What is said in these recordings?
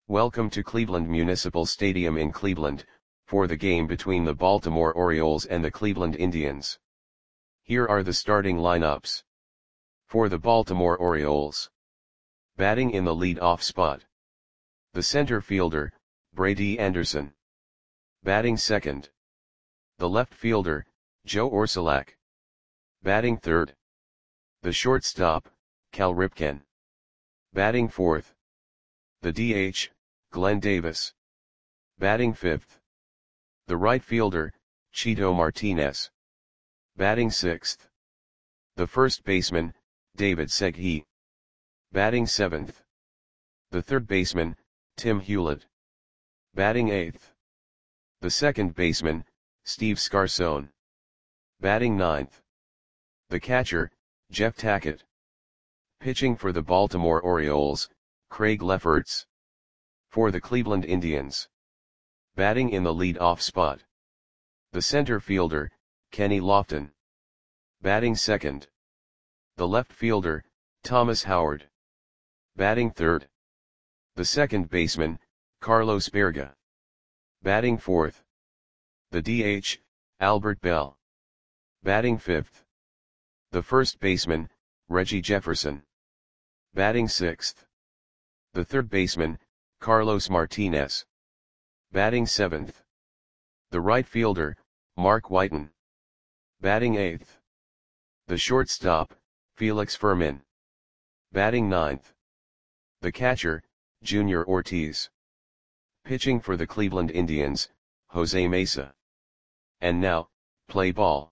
Welcome to Cleveland Municipal Stadium in Cleveland, for the game between the Baltimore Orioles and the Cleveland Indians. Here are the starting lineups. For the Baltimore Orioles. Batting in the lead-off spot. The center fielder, Brady Anderson. Batting second. The left fielder, Joe Orsulak. Batting third. The shortstop, Cal Ripken. Batting fourth. The DH, Glenn Davis. Batting fifth. The right fielder, Chito Martinez. Batting sixth. The first baseman, David Segui. Batting seventh. The third baseman, Tim Hewlett. Batting eighth. The second baseman, Steve Scarson. Batting ninth. The catcher, Jeff Tackett. Pitching for the Baltimore Orioles, Craig Lefferts. For the Cleveland Indians. Batting in the lead-off spot. The center fielder, Kenny Lofton. Batting second. The left fielder, Thomas Howard. Batting third. The second baseman, Carlos Berga. Batting fourth. The DH, Albert Belle. Batting fifth. The first baseman, Reggie Jefferson. Batting sixth. The third baseman, Carlos Martinez. Batting seventh. The right fielder, Mark Whiten. Batting eighth. The shortstop, Felix Fermin. Batting ninth. The catcher, Junior Ortiz. Pitching for the Cleveland Indians, Jose Mesa. And now, play ball.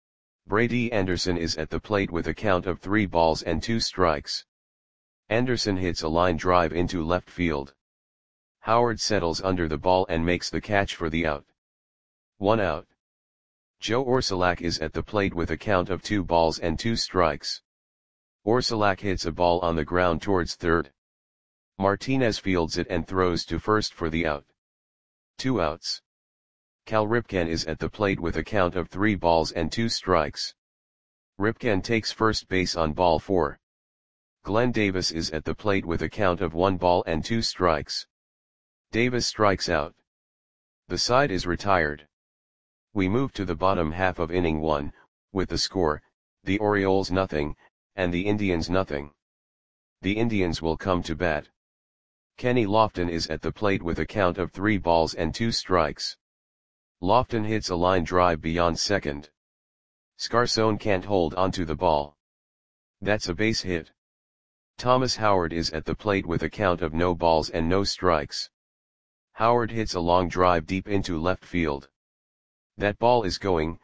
Brady Anderson is at the plate with a count of 3 balls and 2 strikes. Anderson hits a line drive into left field. Howard settles under the ball and makes the catch for the out. 1 out. Joe Orsulak is at the plate with a count of 2 balls and 2 strikes. Orsulak hits a ball on the ground towards third. Martinez fields it and throws to first for the out. 2 outs. Cal Ripken is at the plate with a count of 3 balls and 2 strikes. Ripken takes first base on ball 4. Glenn Davis is at the plate with a count of 1 ball and 2 strikes. Davis strikes out. The side is retired. We move to the bottom half of inning 1, with the score, the Orioles nothing, and the Indians nothing. The Indians will come to bat. Kenny Lofton is at the plate with a count of 3 balls and 2 strikes. Lofton hits a line drive beyond second. Scarson can't hold onto the ball. That's a base hit. Thomas Howard is at the plate with a count of no balls and no strikes. Howard hits a long drive deep into left field. That ball is gone.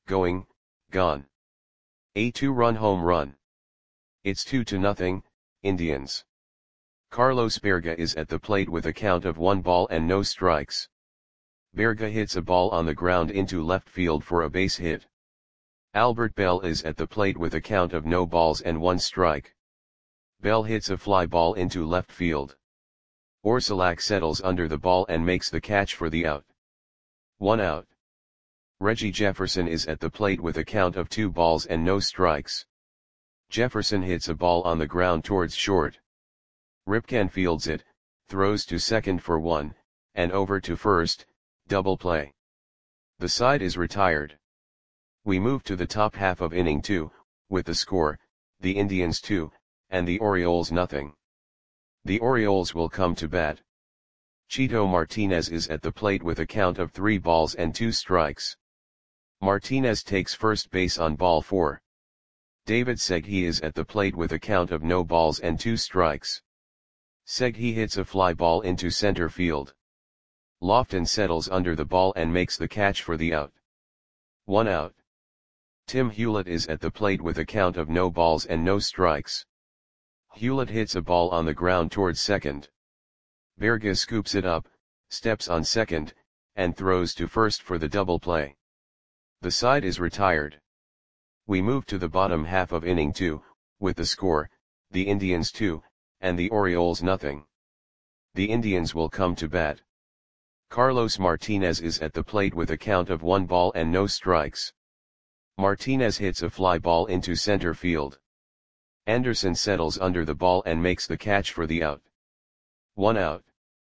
A 2-run home run. It's 2-0, Indians. Carlos Berga is at the plate with a count of 1 ball and no strikes. Berga hits a ball on the ground into left field for a base hit. Albert Belle is at the plate with a count of no balls and 1 strike. Belle hits a fly ball into left field. Orsulak settles under the ball and makes the catch for the out. 1 out. Reggie Jefferson is at the plate with a count of 2 balls and no strikes. Jefferson hits a ball on the ground towards short. Ripken fields it, throws to second for 1, and over to first, double play. The side is retired. We move to the top half of inning 2, with the score, the Indians 2, and the Orioles nothing. The Orioles will come to bat. Chito Martinez is at the plate with a count of 3 balls and 2 strikes. Martinez takes first base on ball 4. David Segui is at the plate with a count of no balls and 2 strikes. Segui hits a fly ball into center field. Lofton settles under the ball and makes the catch for the out. 1 out. Tim Hewlett is at the plate with a count of no balls and no strikes. Hewlett hits a ball on the ground towards second. Berga scoops it up, steps on second, and throws to first for the double play. The side is retired. We move to the bottom half of inning 2, with the score, the Indians 2, and the Orioles nothing. The Indians will come to bat. Carlos Martinez is at the plate with a count of 1 ball and no strikes. Martinez hits a fly ball into center field. Anderson settles under the ball and makes the catch for the out. 1 out.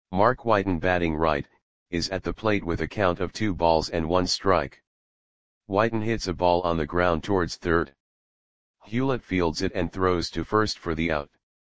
Mark Whiten batting right, is at the plate with a count of 2 balls and 1 strike. Whiten hits a ball on the ground towards third. Hewlett fields it and throws to first for the out.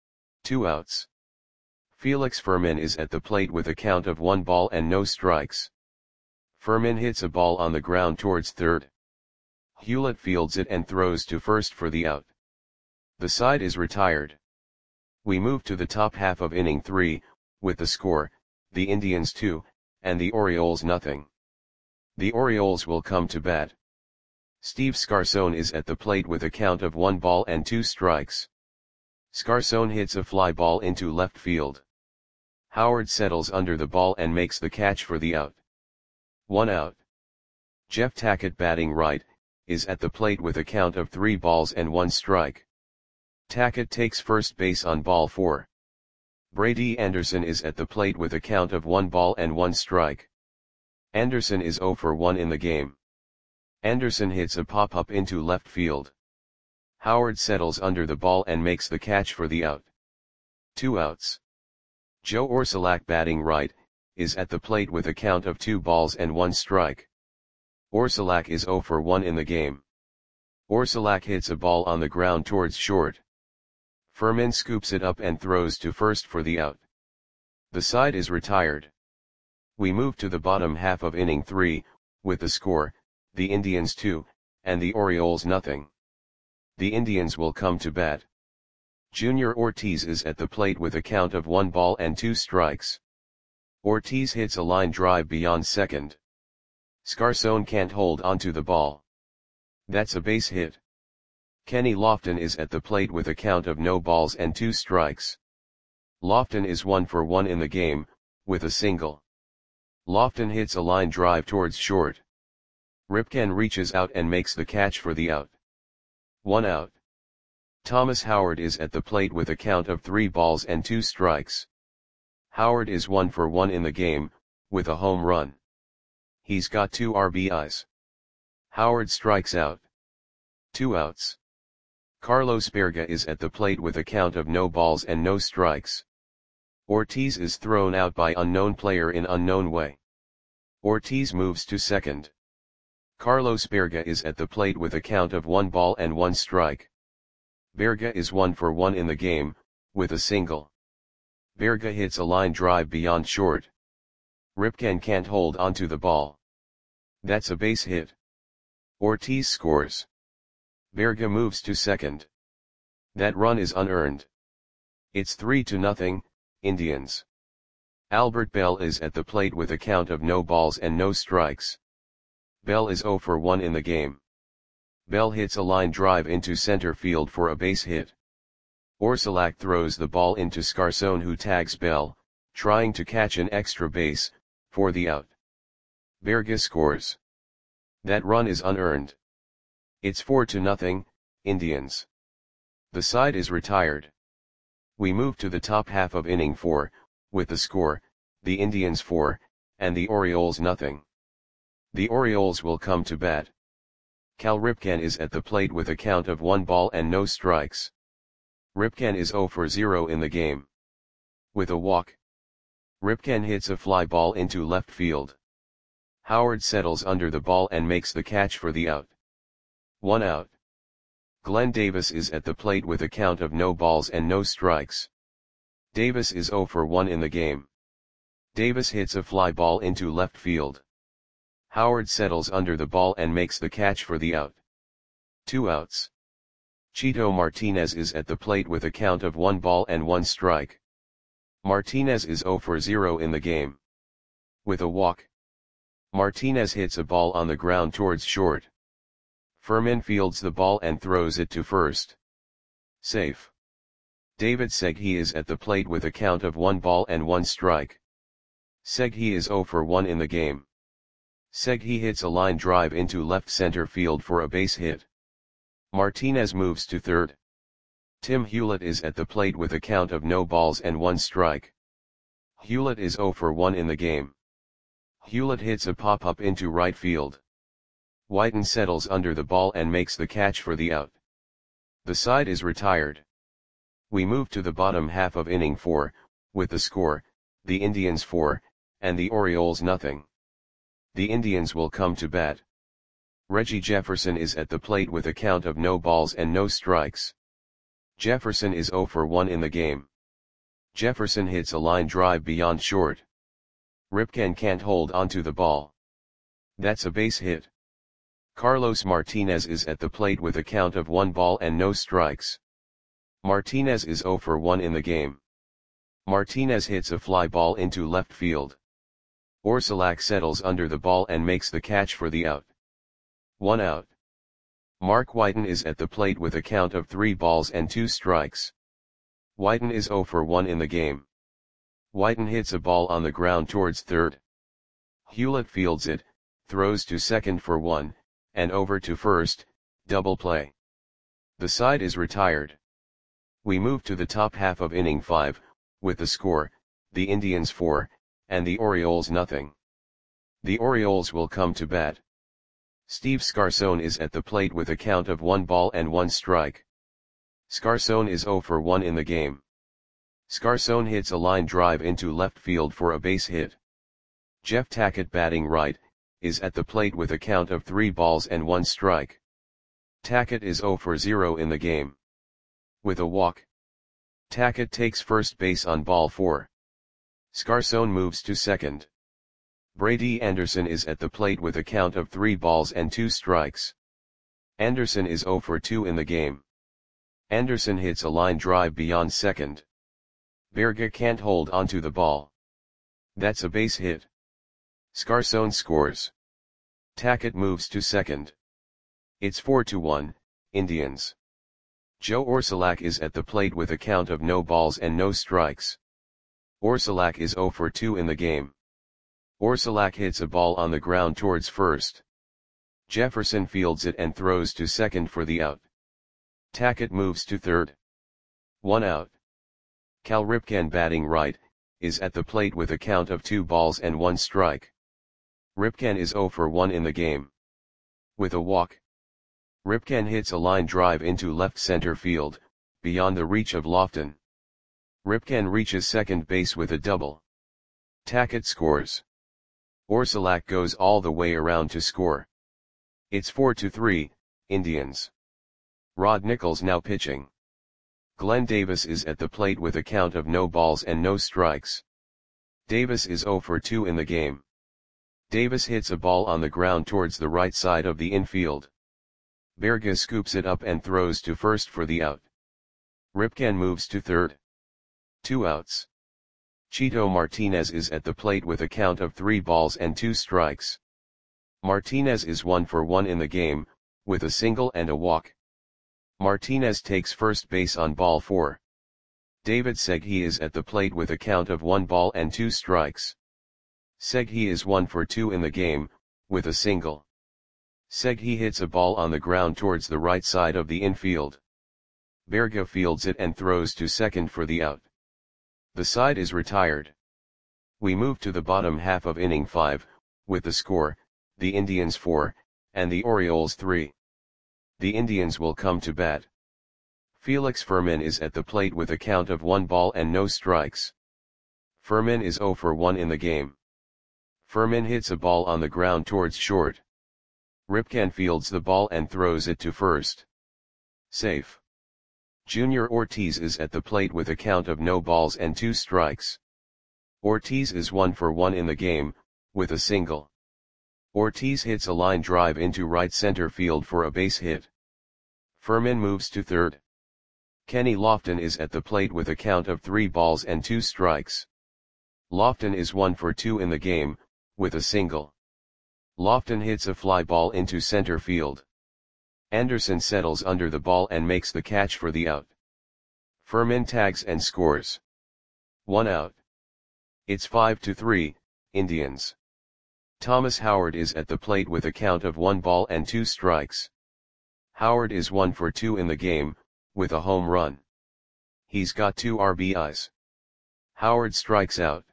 2 outs. Felix Fermin is at the plate with a count of 1 ball and no strikes. Fermin hits a ball on the ground towards third. Hewlett fields it and throws to first for the out. The side is retired. We move to the top half of inning 3, with the score, the Indians 2, and the Orioles nothing. The Orioles will come to bat. Steve Scarcone is at the plate with a count of 1 ball and 2 strikes. Scarcone hits a fly ball into left field. Howard settles under the ball and makes the catch for the out. 1 out. Jeff Tackett batting right, is at the plate with a count of 3 balls and 1 strike. Tackett takes first base on ball 4. Brady Anderson is at the plate with a count of 1 ball and 1 strike. Anderson is 0 for 1 in the game. Anderson hits a pop-up into left field. Howard settles under the ball and makes the catch for the out. 2 outs. Joe Orsulak batting right, is at the plate with a count of 2 balls and 1 strike. Orsulak is 0 for 1 in the game. Orsulak hits a ball on the ground towards short. Fermin scoops it up and throws to first for the out. The side is retired. We move to the bottom half of inning 3, with the score, the Indians 2, and the Orioles nothing. The Indians will come to bat. Junior Ortiz is at the plate with a count of 1 ball and 2 strikes. Ortiz hits a line drive beyond second. Scarcone can't hold onto the ball. That's a base hit. Kenny Lofton is at the plate with a count of no balls and 2 strikes. Lofton is 1 for 1 in the game, with a single. Lofton hits a line drive towards short. Ripken reaches out and makes the catch for the out. 1 out. Thomas Howard is at the plate with a count of 3 balls and 2 strikes. Howard is 1 for 1 in the game, with a home run. He's got 2 RBIs. Howard strikes out. 2 outs. Carlos Berga is at the plate with a count of no balls and no strikes. Ortiz is thrown out by unknown player in unknown way. Ortiz moves to second. Carlos Berga is at the plate with a count of 1 ball and 1 strike. Berga is 1 for 1 in the game, with a single. Berga hits a line drive beyond short. Ripken can't hold onto the ball. That's a base hit. Ortiz scores. Berga moves to second. That run is unearned. It's 3-0, Indians. Albert Bell is at the plate with a count of no balls and no strikes. Bell is 0 for 1 in the game. Bell hits a line drive into center field for a base hit. Orsulak throws the ball into Scarcone, who tags Bell, trying to catch an extra base, for the out. Berga scores. That run is unearned. It's 4-0, Indians. The side is retired. We move to the top half of inning 4, with the score, the Indians 4, and the Orioles nothing. The Orioles will come to bat. Cal Ripken is at the plate with a count of 1 ball and no strikes. Ripken is 0 for 0 in the game. With a walk. Ripken hits a fly ball into left field. Howard settles under the ball and makes the catch for the out. 1 out. Glenn Davis is at the plate with a count of no balls and no strikes. Davis is 0 for 1 in the game. Davis hits a fly ball into left field. Howard settles under the ball and makes the catch for the out. 2 outs. Chito Martinez is at the plate with a count of 1 ball and 1 strike. Martinez is 0 for 0 in the game. With a walk. Martinez hits a ball on the ground towards short. Fermin fields the ball and throws it to first. Safe. David Segui is at the plate with a count of 1 ball and 1 strike. Segui is 0 for 1 in the game. Segui hits a line drive into left center field for a base hit. Martinez moves to third. Tim Hewlett is at the plate with a count of no balls and 1 strike. Hewlett is 0 for 1 in the game. Hewlett hits a pop-up into right field. Whiten settles under the ball and makes the catch for the out. The side is retired. We move to the bottom half of inning 4, with the score, the Indians 4, and the Orioles nothing. The Indians will come to bat. Reggie Jefferson is at the plate with a count of no balls and no strikes. Jefferson is 0 for 1 in the game. Jefferson hits a line drive beyond short. Ripken can't hold onto the ball. That's a base hit. Carlos Martinez is at the plate with a count of 1 ball and no strikes. Martinez is 0 for 1 in the game. Martinez hits a fly ball into left field. Orsulak settles under the ball and makes the catch for the out. 1 out. Mark Whiten is at the plate with a count of 3 balls and 2 strikes. Whiten is 0 for 1 in the game. Whiten hits a ball on the ground towards third. Hewlett fields it, throws to second for 1, and over to first, double play. The side is retired. We move to the top half of inning 5, with the score, the Indians 4, and the Orioles nothing. The Orioles will come to bat. Steve Scarson is at the plate with a count of 1 ball and 1 strike. Scarson is 0 for 1 in the game. Scarson hits a line drive into left field for a base hit. Jeff Tackett, batting right, is at the plate with a count of 3 balls and 1 strike. Tackett is 0 for 0 in the game. With a walk, Tackett takes first base on ball 4. Scarson moves to second. Brady Anderson is at the plate with a count of 3 balls and 2 strikes. Anderson is 0 for 2 in the game. Anderson hits a line drive beyond second. Berga can't hold onto the ball. That's a base hit. Scarson scores. Tackett moves to second. It's 4-1, Indians. Joe Orsulak is at the plate with a count of no balls and no strikes. Orsulak is 0 for 2 in the game. Orsulak hits a ball on the ground towards first. Jefferson fields it and throws to second for the out. Tackett moves to third. 1 out. Cal Ripken, batting right, is at the plate with a count of 2 balls and 1 strike. Ripken is 0 for 1 in the game. With a walk, Ripken hits a line drive into left center field, beyond the reach of Lofton. Ripken reaches second base with a double. Tackett scores. Orsulak goes all the way around to score. It's 4-3, Indians. Rod Nichols now pitching. Glenn Davis is at the plate with a count of no balls and no strikes. Davis is 0 for 2 in the game. Davis hits a ball on the ground towards the right side of the infield. Berga scoops it up and throws to first for the out. Ripken moves to third. 2 outs. Chito Martinez is at the plate with a count of 3 balls and 2 strikes. Martinez is 1 for 1 in the game, with a single and a walk. Martinez takes first base on ball 4. David Segui is at the plate with a count of 1 ball and 2 strikes. Segui is 1 for 2 in the game, with a single. Segui hits a ball on the ground towards the right side of the infield. Berga fields it and throws to second for the out. The side is retired. We move to the bottom half of inning 5, with the score, the Indians 4, and the Orioles 3. The Indians will come to bat. Felix Fermin is at the plate with a count of 1 ball and no strikes. Fermin is 0 for 1 in the game. Fermin hits a ball on the ground towards short. Ripken fields the ball and throws it to first. Safe. Junior Ortiz is at the plate with a count of no balls and 2 strikes. Ortiz is 1 for 1 in the game, with a single. Ortiz hits a line drive into right center field for a base hit. Fermin moves to third. Kenny Lofton is at the plate with a count of 3 balls and 2 strikes. Lofton is 1 for 2 in the game, with a single. Lofton hits a fly ball into center field. Anderson settles under the ball and makes the catch for the out. Fermin tags and scores. 1 out. It's 5-3, Indians. Thomas Howard is at the plate with a count of 1 ball and 2 strikes. Howard is 1 for 2 in the game, with a home run. He's got 2 RBIs. Howard strikes out.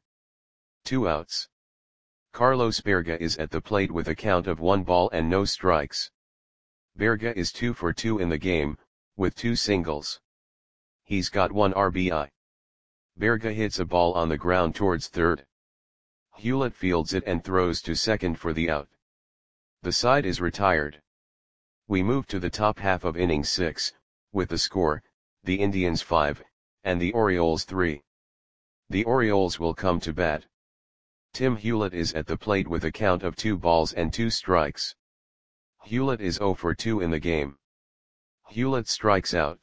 2 outs. Carlos Berga is at the plate with a count of 1 ball and no strikes. Berga is 2 for 2 in the game, with 2 singles. He's got 1 RBI. Berga hits a ball on the ground towards third. Hewlett fields it and throws to second for the out. The side is retired. We move to the top half of inning 6, with the score, the Indians 5, and the Orioles 3. The Orioles will come to bat. Tim Hewlett is at the plate with a count of 2 balls and 2 strikes. Hewlett is 0 for 2 in the game. Hewlett strikes out.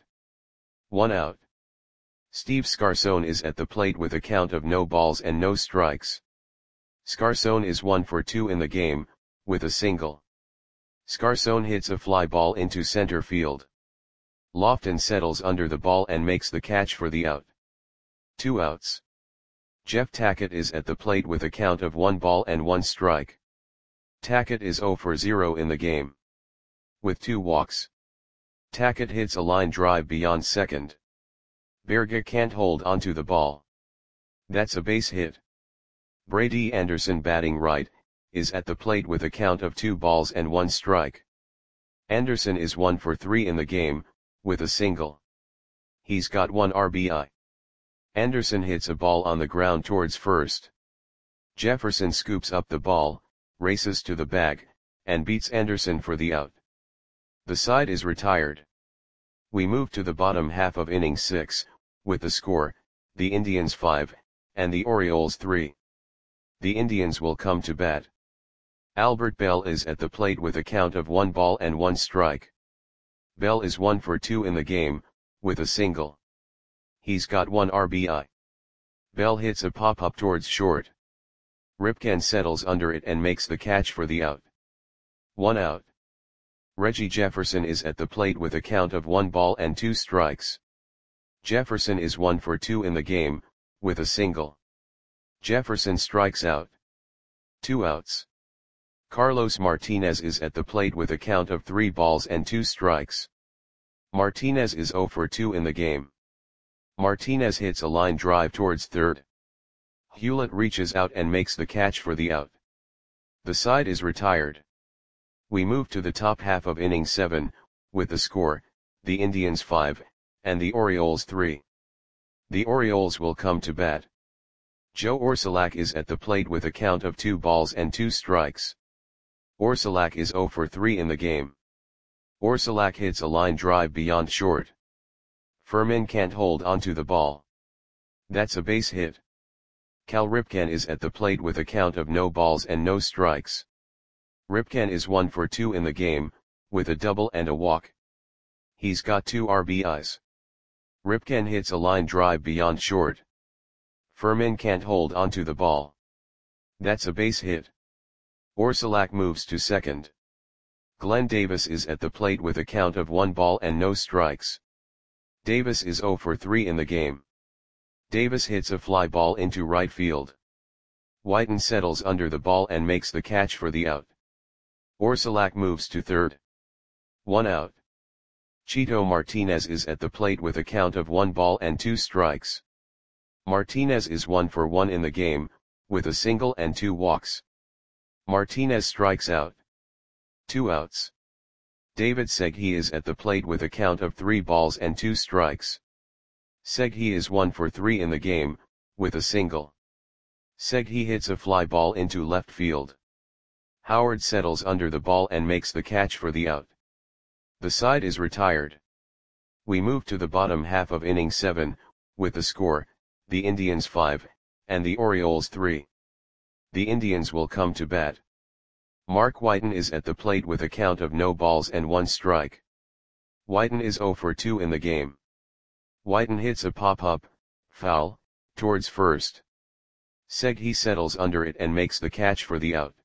1 out. Steve Scarson is at the plate with a count of no balls and no strikes. Scarson is 1 for 2 in the game, with a single. Scarson hits a fly ball into center field. Lofton settles under the ball and makes the catch for the out. 2 outs. Jeff Tackett is at the plate with a count of 1 ball and 1 strike. Tackett is 0 for 0 in the game. With 2 walks. Tackett hits a line drive beyond second. Berga can't hold onto the ball. That's a base hit. Brady Anderson, batting right, is at the plate with a count of 2 balls and 1 strike. Anderson is 1 for 3 in the game, with a single. He's got 1 RBI. Anderson hits a ball on the ground towards first. Jefferson scoops up the ball, races to the bag, and beats Anderson for the out. The side is retired. We move to the bottom half of inning 6, with the score, the Indians 5, and the Orioles 3. The Indians will come to bat. Albert Bell is at the plate with a count of 1 ball and 1 strike. Bell is 1 for 2 in the game, with a single. He's got 1 RBI. Bell hits a pop-up towards short. Ripken settles under it and makes the catch for the out. 1 out. Reggie Jefferson is at the plate with a count of 1 ball and 2 strikes. Jefferson is 1 for 2 in the game, with a single. Jefferson strikes out. 2 outs. Carlos Martinez is at the plate with a count of 3 balls and 2 strikes. Martinez is 0 for 2 in the game. Martinez hits a line drive towards third. Hewlett reaches out and makes the catch for the out. The side is retired. We move to the top half of inning 7, with the score, the Indians 5, and the Orioles 3. The Orioles will come to bat. Joe Orsulak is at the plate with a count of 2 balls and 2 strikes. Orsulak is 0 for 3 in the game. Orsulak hits a line drive beyond short. Furman can't hold onto the ball. That's a base hit. Cal Ripken is at the plate with a count of no balls and no strikes. Ripken is 1 for 2 in the game, with a double and a walk. He's got 2 RBIs. Ripken hits a line drive beyond short. Furman can't hold onto the ball. That's a base hit. Orsulak moves to second. Glenn Davis is at the plate with a count of 1 ball and no strikes. Davis is 0 for 3 in the game. Davis hits a fly ball into right field. Whiten settles under the ball and makes the catch for the out. Orsulak moves to third. 1 out. Chito Martinez is at the plate with a count of 1 ball and 2 strikes. Martinez is 1 for 1 in the game, with a single and 2 walks. Martinez strikes out. 2 outs. David Segui is at the plate with a count of 3 balls and 2 strikes. Segui is 1 for 3 in the game, with a single. Segui hits a fly ball into left field. Howard settles under the ball and makes the catch for the out. The side is retired. We move to the bottom half of inning 7, with the score, the Indians 5, and the Orioles 3. The Indians will come to bat. Mark Whiten is at the plate with a count of no balls and 1 strike. Whiten is 0 for 2 in the game. Whiten hits a pop-up, foul, towards first. Segui settles under it and makes the catch for the out.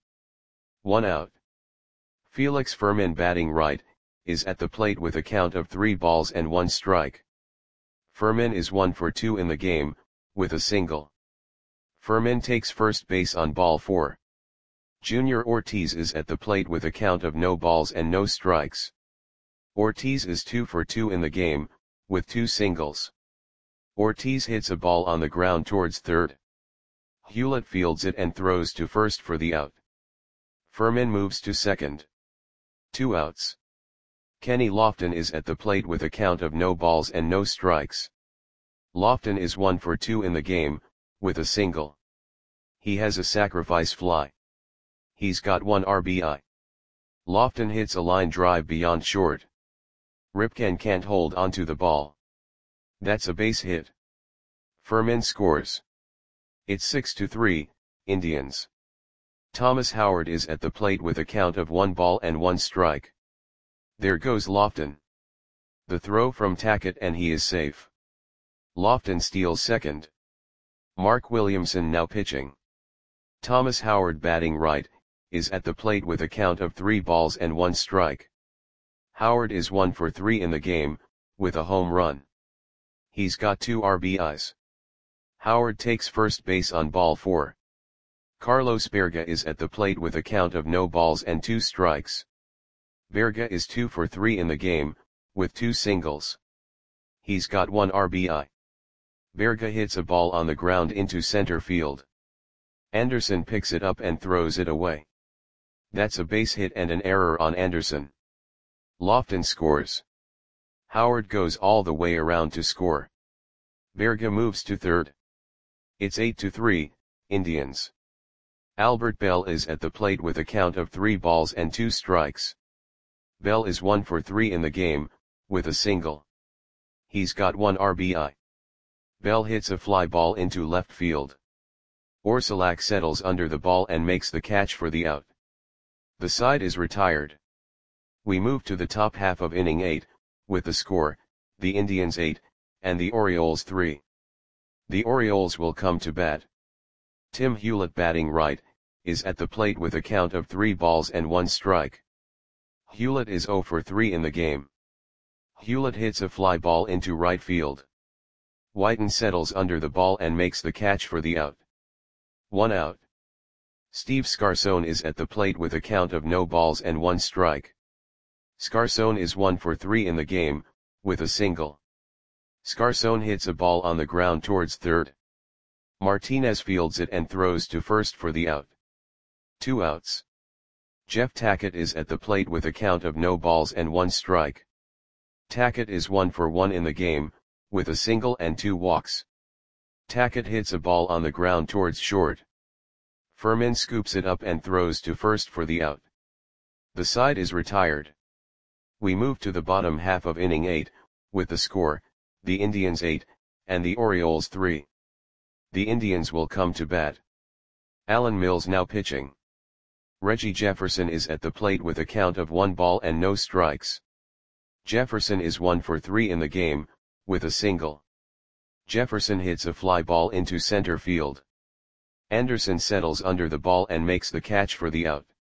1 out. Felix Furman, batting right, is at the plate with a count of 3 balls and 1 strike. Furman is 1 for 2 in the game, with a single. Furman takes first base on ball 4. Junior Ortiz is at the plate with a count of no balls and no strikes. Ortiz is 2 for 2 in the game, with 2 singles. Ortiz hits a ball on the ground towards third. Hewlett fields it and throws to first for the out. Furman moves to second. 2 outs. Kenny Lofton is at the plate with a count of no balls and no strikes. Lofton is 1 for 2 in the game, with a single. He has a sacrifice fly. He's got 1 RBI. Lofton hits a line drive beyond short. Ripken can't hold onto the ball. That's a base hit. Furman scores. It's 6-3, Indians. Thomas Howard is at the plate with a count of 1 ball and 1 strike. There goes Lofton. The throw from Tackett and he is safe. Lofton steals second. Mark Williamson now pitching. Thomas Howard batting right, is at the plate with a count of 3 balls and 1 strike. Howard is 1 for 3 in the game, with a home run. He's got 2 RBIs. Howard takes first base on ball 4. Carlos Berga is at the plate with a count of no balls and 2 strikes. Berga is 2 for 3 in the game, with 2 singles. He's got 1 RBI. Berga hits a ball on the ground into center field. Anderson picks it up and throws it away. That's a base hit and an error on Anderson. Lofton scores. Howard goes all the way around to score. Berga moves to third. It's 8-3, Indians. Albert Bell is at the plate with a count of 3 balls and 2 strikes. Bell is 1 for 3 in the game, with a single. He's got 1 RBI. Bell hits a fly ball into left field. Orsulak settles under the ball and makes the catch for the out. The side is retired. We move to the top half of inning 8, with the score, the Indians 8, and the Orioles 3. The Orioles will come to bat. Tim Hewlett batting right, is at the plate with a count of 3 balls and 1 strike. Hewlett is 0 for 3 in the game. Hewlett hits a fly ball into right field. Whiten settles under the ball and makes the catch for the out. 1 out. Steve Scarcone is at the plate with a count of no balls and 1 strike. Scarcone is 1 for 3 in the game, with a single. Scarcone hits a ball on the ground towards third. Martinez fields it and throws to first for the out. 2 outs. Jeff Tackett is at the plate with a count of no balls and 1 strike. Tackett is 1 for 1 in the game, with a single and 2 walks. Tackett hits a ball on the ground towards short. Furman scoops it up and throws to first for the out. The side is retired. We move to the bottom half of inning 8, with the score, the Indians 8, and the Orioles 3. The Indians will come to bat. Alan Mills now pitching. Reggie Jefferson is at the plate with a count of 1 ball and no strikes. Jefferson is 1 for 3 in the game, with a single. Jefferson hits a fly ball into center field. Anderson settles under the ball and makes the catch for the out.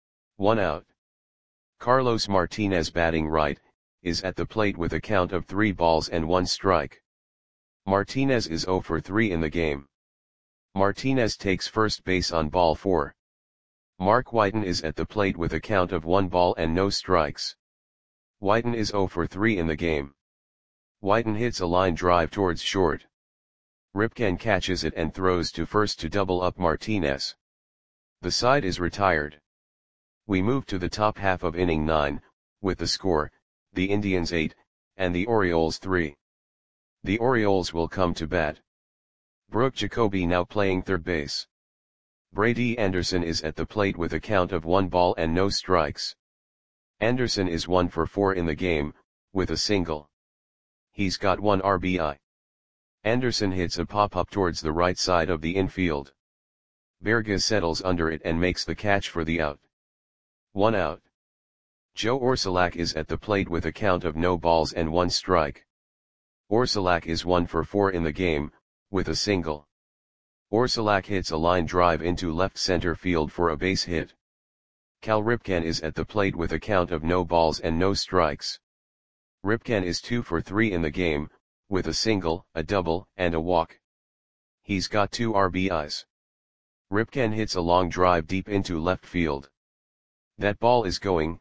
1 out. Carlos Martinez batting right, is at the plate with a count of 3 balls and 1 strike. Martinez is 0 for 3 in the game. Martinez takes first base on ball 4. Mark Whiten is at the plate with a count of 1 ball and no strikes. Whiten is 0 for 3 in the game. Whiten hits a line drive towards short. Ripken catches it and throws to first to double up Martinez. The side is retired. We move to the top half of inning 9, with the score, the Indians 8, and the Orioles 3. The Orioles will come to bat. Brooke Jacoby now playing third base. Brady Anderson is at the plate with a count of 1 ball and no strikes. Anderson is 1 for 4 in the game, with a single. He's got 1 RBI. Anderson hits a pop-up towards the right side of the infield. Berga settles under it and makes the catch for the out. 1 out. Joe Orsulak is at the plate with a count of no balls and 1 strike. Orsulak is 1 for 4 in the game, with a single. Orsulak hits a line drive into left center field for a base hit. Cal Ripken is at the plate with a count of no balls and no strikes. Ripken is 2 for 3 in the game, with a single, a double, and a walk. He's got 2 RBIs. Ripken hits a long drive deep into left field. That ball is gone.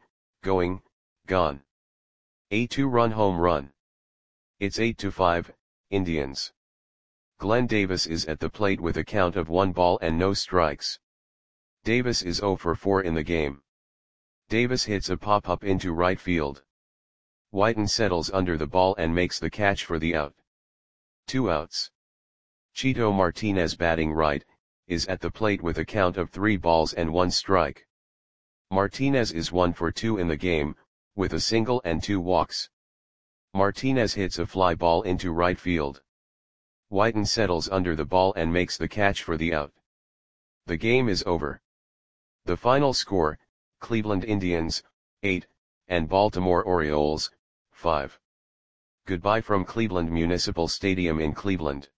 A 2-run home run. It's 8-5, Indians. Glenn Davis is at the plate with a count of 1 ball and no strikes. Davis is 0 for 4 in the game. Davis hits a pop-up into right field. Whiten settles under the ball and makes the catch for the out. 2 outs. Chito Martinez batting right, is at the plate with a count of 3 balls and 1 strike. Martinez is 1 for 2 in the game, with a single and 2 walks. Martinez hits a fly ball into right field. Whiten settles under the ball and makes the catch for the out. The game is over. The final score, Cleveland Indians, 8, and Baltimore Orioles, 5. Goodbye from Cleveland Municipal Stadium in Cleveland.